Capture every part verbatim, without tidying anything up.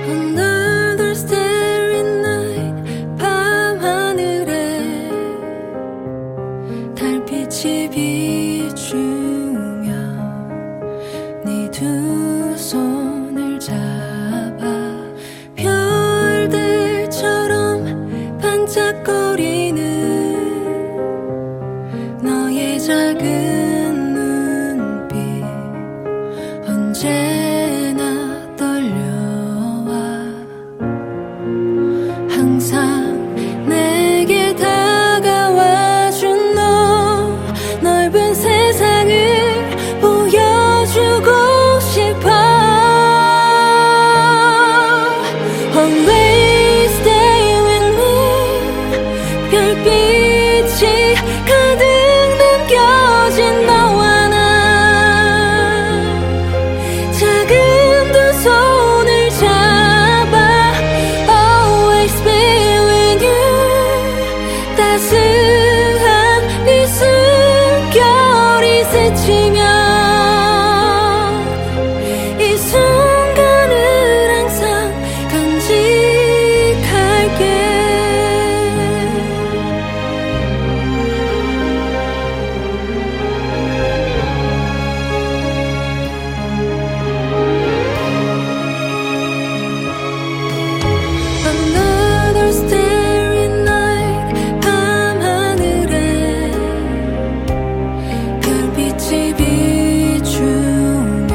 Another starry night 밤하늘에 달빛이 비추며 네 두 손을 잡아 별들처럼 반짝거리는 너의 작은 눈빛 언제나 떨려와 항상 내게 다가와준 너 넓은 세상을 보여주고 싶어 Always stay with me 별빛이 가득 남겨진 너와 나 작은 두 손을 잡아 Always be with you 따스한 네 숨결이 스치며 이 순간을 항상 간직할게 Another starry night 밤하늘에 별빛이 비추며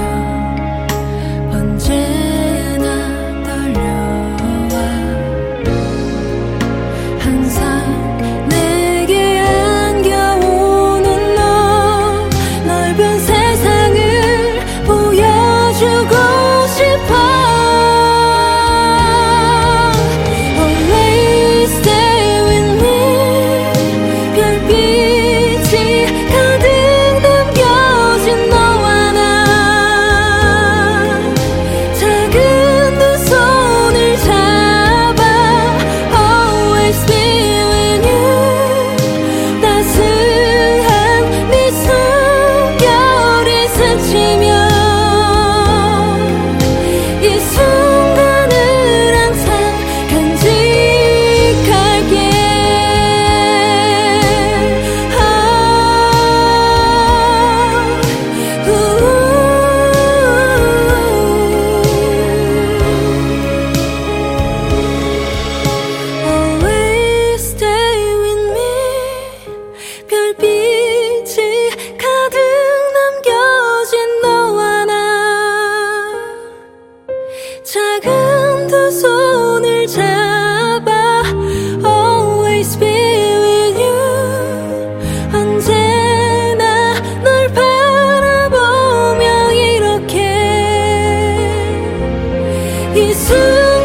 언제나 떨려와 항상 내게 안겨오는 너 넓은 세상을 보여주고 싶어 Always stay with me 별빛이 가득 남겨진 너와 나 작은 두 손을 잡아 Always be with you 따스한 네 숨결이 스치며 이 순간을 항상 간직할게 아, 우, Always stay with me 별빛이 가득 남겨진 너와 나 작은 두 손을 잡아 Always be with you 언제나 널 바라보며 이렇게 이 순간